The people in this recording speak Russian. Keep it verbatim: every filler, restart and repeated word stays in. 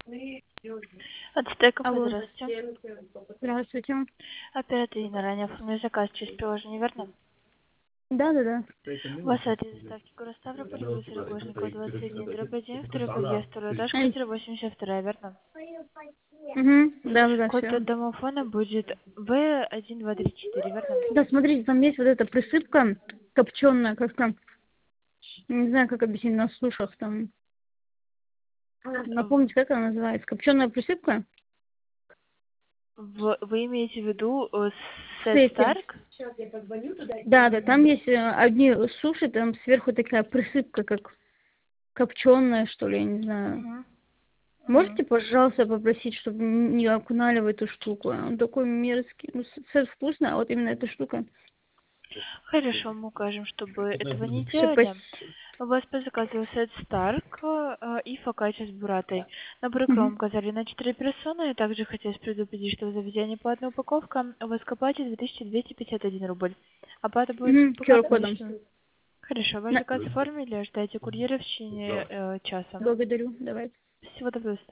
Ацтеков, Алло, здравствуйте. здравствуйте. Оператор Инна, ранее оформили заказ через приложение, верно? Да-да-да. У вас адрес доставки город Ставрополь, улица Рогожникова, двадцать один, дробь один, второй подъезд, второй этаж, квартира восемьдесят два, верно? Угу, да-да-да, Код все. домофона будет вэ один два три четыре, верно? Да, смотрите, там есть вот эта присыпка копченая, как там, не знаю, как объяснить на сушах там. В- Напомните, как она называется? Копченая присыпка? в- Вы имеете в виду э, Сет Сети. Старк? Да, да, там есть э, одни суши, там сверху такая присыпка, как копченая, что ли, я не знаю. Мгм. Мгм. Можете, пожалуйста, попросить, чтобы не окунали в эту штуку? Он такой мерзкий. Ну, с- сет вкусно, а вот именно эта штука. Хорошо, мы укажем, чтобы этого не Все, делали. У вас по заказу Сет Старк э, и фокаччо с буратой. На брюкво Угу. указали на четыре персоны. И также хотелось предупредить, что за заведение по одной упаковка у вас к оплате две тысячи двести пятьдесят один рубль. Оплата будет Угу, по карте кодом. наличными. Хорошо, ваш заказ оформили, ждайте курьера в течение э, часа. Благодарю, давай. Всего доброго.